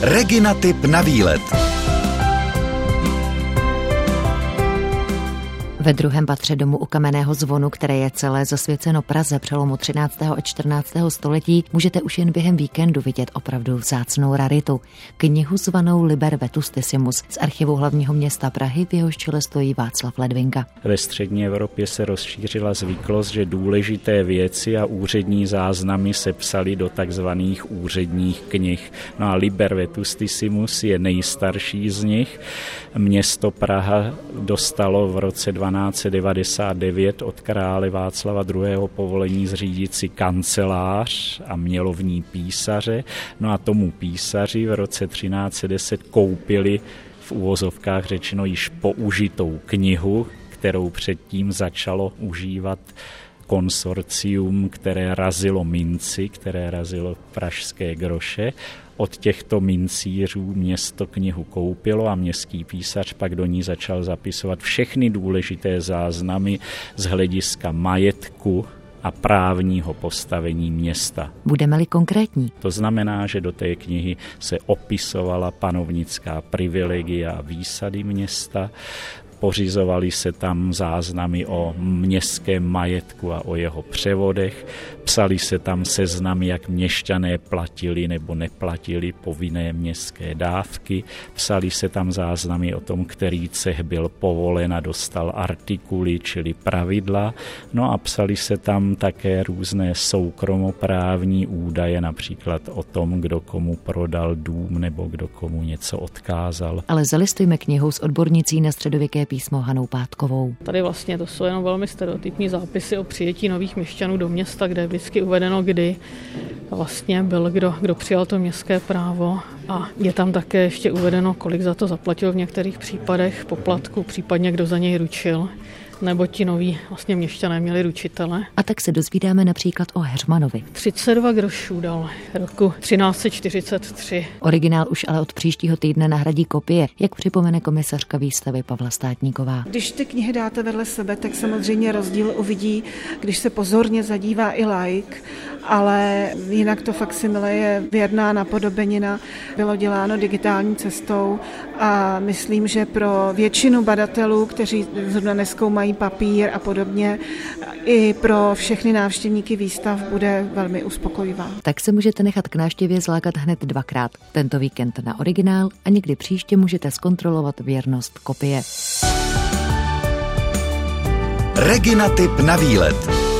Regina tip na výlet. Ve druhém patře domu u Kamenného zvonu, které je celé zasvěceno Praze přelomu 13. a 14. století, můžete už jen během víkendu vidět opravdu vzácnou raritu. Knihu zvanou Liber Vetustissimus z archivu hlavního města Prahy, v jehož čele stojí Václav Ledvinka. Ve střední Evropě se rozšířila zvyklost, že důležité věci a úřední záznamy se psaly do takzvaných úředních knih. No a Liber Vetustissimus je nejstarší z nich. Město Praha dostalo v roce 1299 od krále Václava II. Povolení zřídit si kancelář a mělo v ní písaře. No a tomu písaři v roce 1310 koupili v uvozovkách řečeno již použitou knihu, kterou předtím začalo užívat konsorcium, které razilo minci, které razilo pražské groše. Od těchto mincířů město knihu koupilo a městský písař pak do ní začal zapisovat všechny důležité záznamy z hlediska majetku a právního postavení města. Budeme-li konkrétní? To znamená, že do té knihy se opisovala panovnická privilegia a výsady města, pořizovaly se tam záznamy o městském majetku a o jeho převodech, psaly se tam seznamy, jak měšťané platili nebo neplatili povinné městské dávky, psaly se tam záznamy o tom, který cech byl povolen a dostal artikuly, čili pravidla, no a psaly se tam také různé soukromoprávní údaje, například o tom, kdo komu prodal dům nebo kdo komu něco odkázal. Ale zalistujme knihou s odbornicí na středověké písmo Hanou Pátkovou. Tady vlastně to jsou jenom velmi stereotypní zápisy o přijetí nových měšťanů do města, kde je vždycky uvedeno, kdy vlastně byl kdo přijal to městské právo, a je tam také ještě uvedeno, kolik za to zaplatil v některých případech poplatku, případně kdo za něj ručil, nebo ti noví vlastně měšťané měli ručitele. A tak se dozvídáme například o Heřmanovi. 32 grošů dal roku 1343. Originál už ale od příštího týdne nahradí kopie, jak připomene komisařka výstavy Pavla Státníková. Když ty knihy dáte vedle sebe, tak samozřejmě rozdíl uvidí, když se pozorně zadívá i laik, ale jinak to faksimile je věrná napodobenina, bylo děláno digitální cestou a myslím, že pro většinu badatelů, kteří zrovna nezkoumají papír a podobně, i pro všechny návštěvníky výstav bude velmi uspokojivá. Tak se můžete nechat k návštěvě zlákat hned dvakrát. Tento víkend na originál a někdy příště můžete zkontrolovat věrnost kopie. Regina tip na výlet.